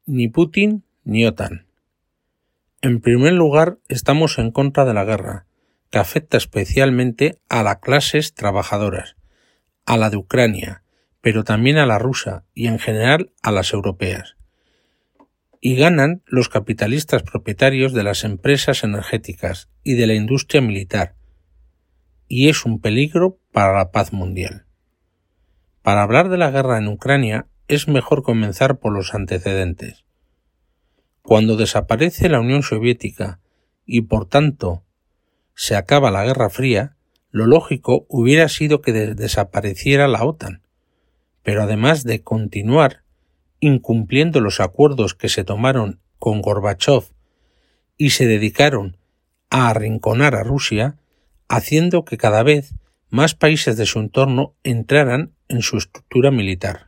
ni Putin ni OTAN. En primer lugar, estamos en contra de la guerra, que afecta especialmente a las clases trabajadoras, a la de Ucrania, pero también a la rusa y en general a las europeas. Y ganan los capitalistas propietarios de las empresas energéticas y de la industria militar, y es un peligro para la paz mundial. Para hablar de la guerra en Ucrania es mejor comenzar por los antecedentes. Cuando desaparece la Unión Soviética y por tanto se acaba la Guerra Fría, lo lógico hubiera sido que desapareciera la OTAN, pero además de continuar incumpliendo los acuerdos que se tomaron con Gorbachov y se dedicaron a arrinconar a Rusia, haciendo que cada vez más países de su entorno entraran en su estructura militar.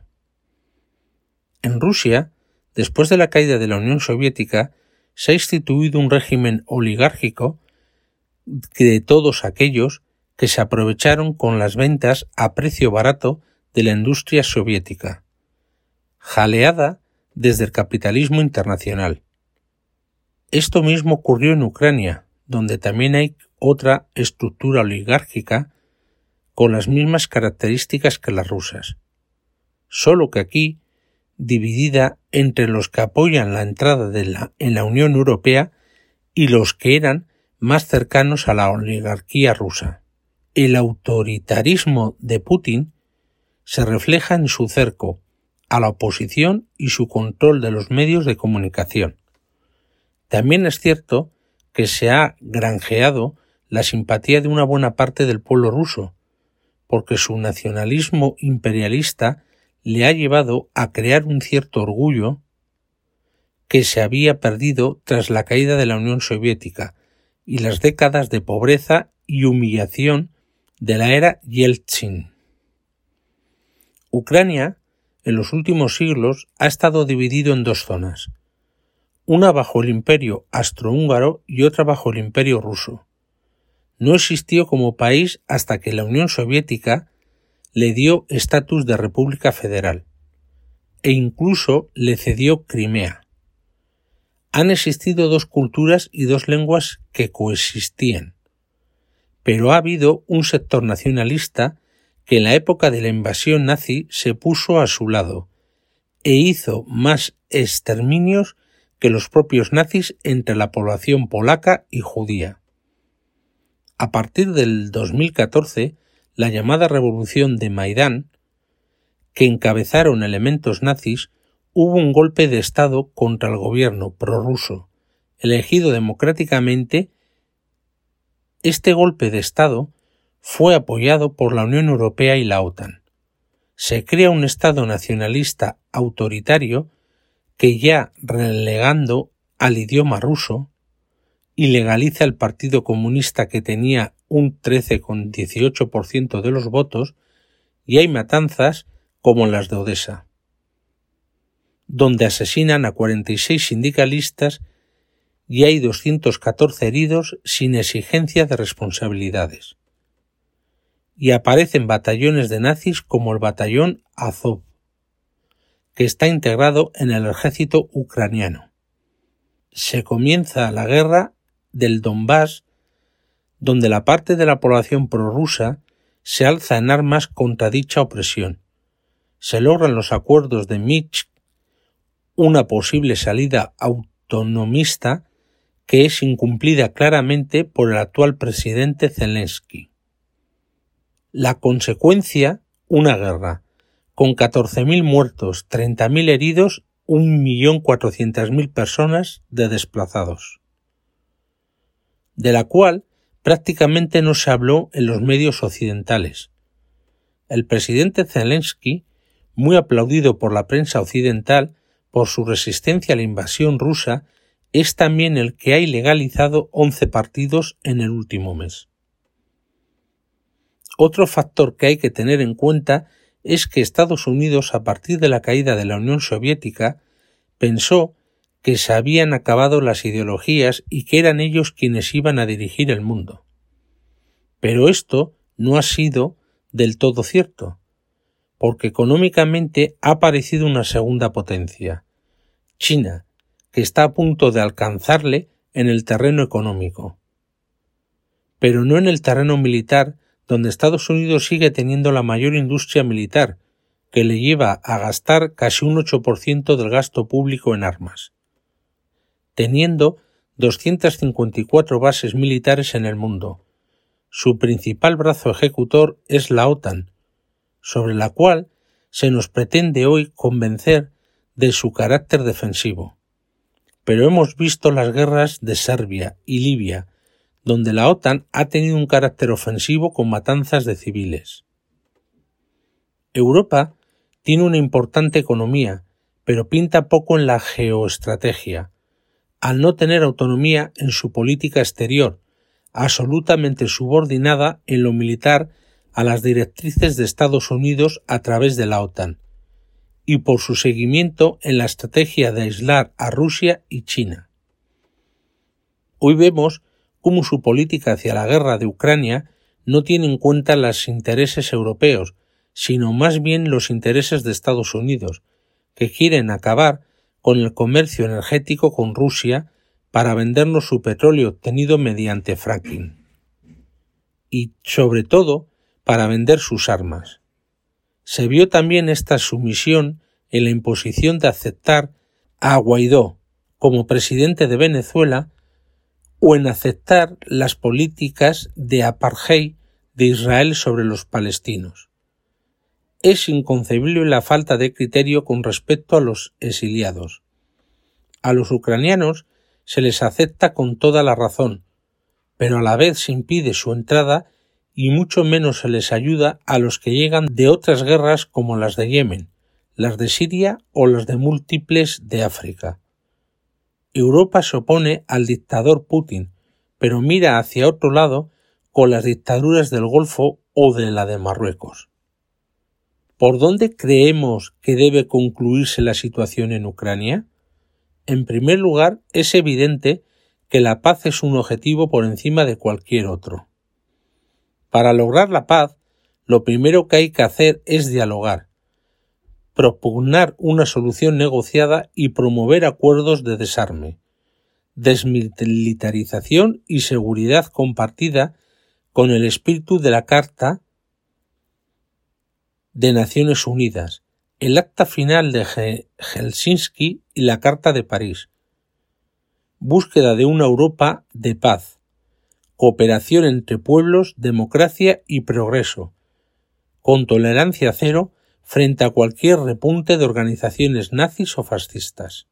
En Rusia, después de la caída de la Unión Soviética, se ha instituido un régimen oligárquico de todos aquellos que se aprovecharon con las ventas a precio barato de la industria soviética, jaleada desde el capitalismo internacional. Esto mismo ocurrió en Ucrania, donde también hay otra estructura oligárquica con las mismas características que las rusas, solo que aquí dividida entre los que apoyan la entrada en la Unión Europea y los que eran más cercanos a la oligarquía rusa. El autoritarismo de Putin se refleja en su cerco a la oposición y su control de los medios de comunicación. También es cierto que se ha granjeado la simpatía de una buena parte del pueblo ruso, porque su nacionalismo imperialista le ha llevado a crear un cierto orgullo que se había perdido tras la caída de la Unión Soviética y las décadas de pobreza y humillación de la era Yeltsin. Ucrania, en los últimos siglos, ha estado dividido en dos zonas, una bajo el imperio austrohúngaro y otra bajo el imperio ruso. No existió como país hasta que la Unión Soviética le dio estatus de república federal e incluso le cedió Crimea. Han existido dos culturas y dos lenguas que coexistían, pero ha habido un sector nacionalista que en la época de la invasión nazi se puso a su lado e hizo más exterminios que los propios nazis entre la población polaca y judía. A partir del 2014, la llamada Revolución de Maidán, que encabezaron elementos nazis, hubo un golpe de Estado contra el gobierno prorruso, elegido democráticamente. Este golpe de Estado fue apoyado por la Unión Europea y la OTAN. Se crea un Estado nacionalista autoritario que ya relegando al idioma ruso y legaliza el Partido Comunista que tenía un 13,18% de los votos, y hay matanzas como las de Odessa, donde asesinan a 46 sindicalistas y hay 214 heridos sin exigencia de responsabilidades. Y aparecen batallones de nazis como el batallón Azov, que está integrado en el ejército ucraniano. Se comienza la guerra del Donbass, donde la parte de la población prorrusa se alza en armas contra dicha opresión. Se logran los acuerdos de Minsk, una posible salida autonomista que es incumplida claramente por el actual presidente Zelensky. La consecuencia, una guerra, con 14.000 muertos, 30.000 heridos, 1.400.000 personas de desplazados, de la cual prácticamente no se habló en los medios occidentales. El presidente Zelensky, muy aplaudido por la prensa occidental por su resistencia a la invasión rusa, es también el que ha ilegalizado 11 partidos en el último mes. Otro factor que hay que tener en cuenta es que Estados Unidos, a partir de la caída de la Unión Soviética, pensó que se habían acabado las ideologías y que eran ellos quienes iban a dirigir el mundo. Pero esto no ha sido del todo cierto, porque económicamente ha aparecido una segunda potencia. China, que está a punto de alcanzarle en el terreno económico. Pero no en el terreno militar, donde Estados Unidos sigue teniendo la mayor industria militar, que le lleva a gastar casi un 8% del gasto público en armas, teniendo 254 bases militares en el mundo. Su principal brazo ejecutor es la OTAN, sobre la cual se nos pretende hoy convencer de su carácter defensivo. Pero hemos visto las guerras de Serbia y Libia, donde la OTAN ha tenido un carácter ofensivo con matanzas de civiles. Europa tiene una importante economía, pero pinta poco en la geoestrategia, al no tener autonomía en su política exterior, absolutamente subordinada en lo militar a las directrices de Estados Unidos a través de la OTAN, y por su seguimiento en la estrategia de aislar a Rusia y China. Hoy vemos cómo su política hacia la guerra de Ucrania no tiene en cuenta los intereses europeos, sino más bien los intereses de Estados Unidos, que quieren acabar con el comercio energético con Rusia para vendernos su petróleo obtenido mediante fracking. Y, sobre todo, para vender sus armas. Se vio también esta sumisión en la imposición de aceptar a Guaidó como presidente de Venezuela o en aceptar las políticas de apartheid de Israel sobre los palestinos. Es inconcebible la falta de criterio con respecto a los exiliados. A los ucranianos se les acepta con toda la razón, pero a la vez se impide su entrada y mucho menos se les ayuda a los que llegan de otras guerras como las de Yemen, las de Siria o las de múltiples de África. Europa se opone al dictador Putin, pero mira hacia otro lado con las dictaduras del Golfo o de la de Marruecos. ¿Por dónde creemos que debe concluirse la situación en Ucrania? En primer lugar, es evidente que la paz es un objetivo por encima de cualquier otro. Para lograr la paz, lo primero que hay que hacer es dialogar, propugnar una solución negociada y promover acuerdos de desarme, desmilitarización y seguridad compartida con el espíritu de la Carta de Naciones Unidas, el Acta Final de Helsinki y la Carta de París. Búsqueda de una Europa de paz, cooperación entre pueblos, democracia y progreso, con tolerancia cero frente a cualquier repunte de organizaciones nazis o fascistas.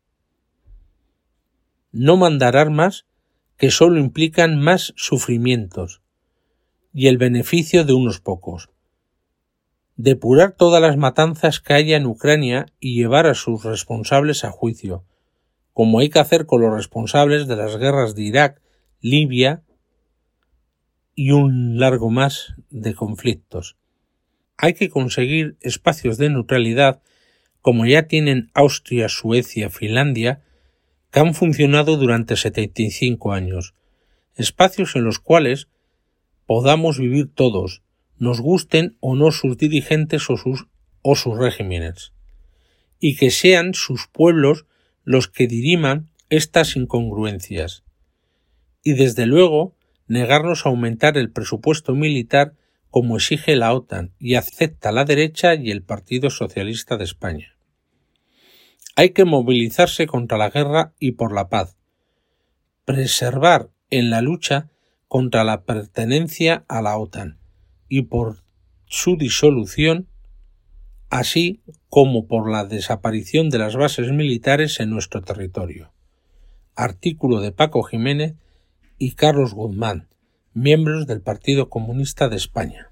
No mandar armas que solo implican más sufrimientos y el beneficio de unos pocos. Depurar todas las matanzas que haya en Ucrania y llevar a sus responsables a juicio, como hay que hacer con los responsables de las guerras de Irak, Libia y un largo más de conflictos. Hay que conseguir espacios de neutralidad como ya tienen Austria, Suecia, Finlandia, que han funcionado durante 75 años, espacios en los cuales podamos vivir todos, nos gusten o no sus dirigentes o sus regímenes, y que sean sus pueblos los que diriman estas incongruencias, y desde luego negarnos a aumentar el presupuesto militar como exige la OTAN y acepta la derecha y el Partido Socialista de España. Hay que movilizarse contra la guerra y por la paz, preservar en la lucha contra la pertenencia a la OTAN y por su disolución, así como por la desaparición de las bases militares en nuestro territorio. Artículo de Paco Jiménez y Carlos Guzmán, miembros del Partido Comunista de España.